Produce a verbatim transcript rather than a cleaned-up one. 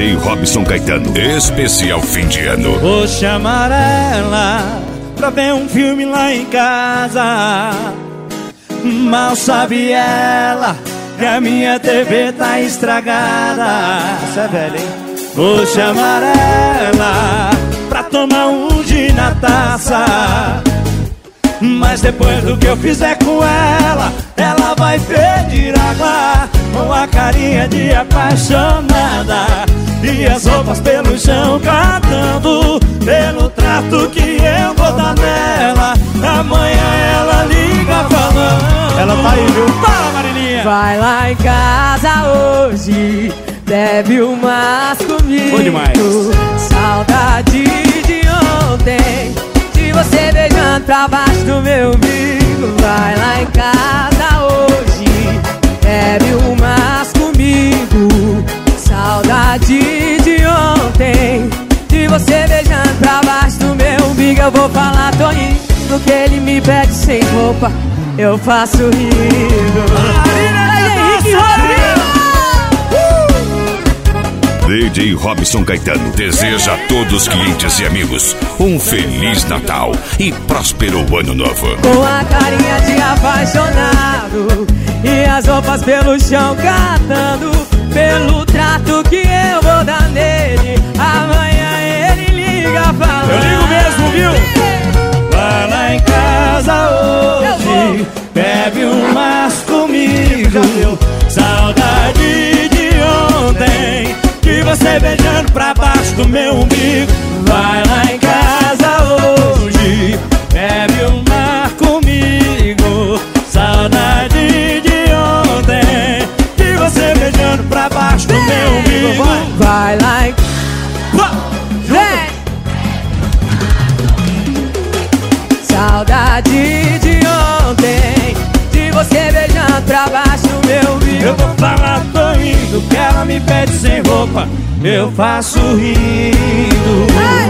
J Robson Caetano, especial fim de ano. Vou chamar ela pra ver um filme lá em casa. Mal sabe ela que a minha T V tá estragada. Você é velho, hein? Vou chamar ela pra tomar um gin na taça. Mas depois do que eu fizer com ela, ela vai pedir água com a carinha de apaixonada e as roupas pelo chão cantando pelo trato que eu vou dar nela. Amanhã ela liga falando. Ela tá aí, viu? Fala, Marilinha! Vai lá em casa hoje, bebe umas comigo. Bom demais. Saudade de ontem, de você beijando pra baixo do meu umbigo. Vai lá em casa hoje, bebe umas comigo. Saudade de ontem, de você beijando pra baixo do meu umbigo. Eu vou falar, tô indo, que ele me pede sem roupa, eu faço rindo. Henrique Rodrigo! D J Robson Caetano deseja a todos os clientes e amigos um Feliz Natal e próspero Ano Novo. Com a carinha de apaixonado e as roupas pelo chão catando pelo trato que eu vou dar nele. Amanhã ele liga falando. Eu ligo mesmo, viu? Vai lá em casa hoje, bebe umas comigo. Saudade de ontem, de você beijando pra baixo do meu umbigo. Vai lá em casa hoje, bebe uma comigo. Saudade de ontem, de você beijando pra baixo do meu umbigo. Vai, vai lá em... Vem! Saudade de ontem, de você beijando pra baixo do meu umbigo. Eu vou falar, tô indo, que ela me pede sem roupa, eu faço rindo.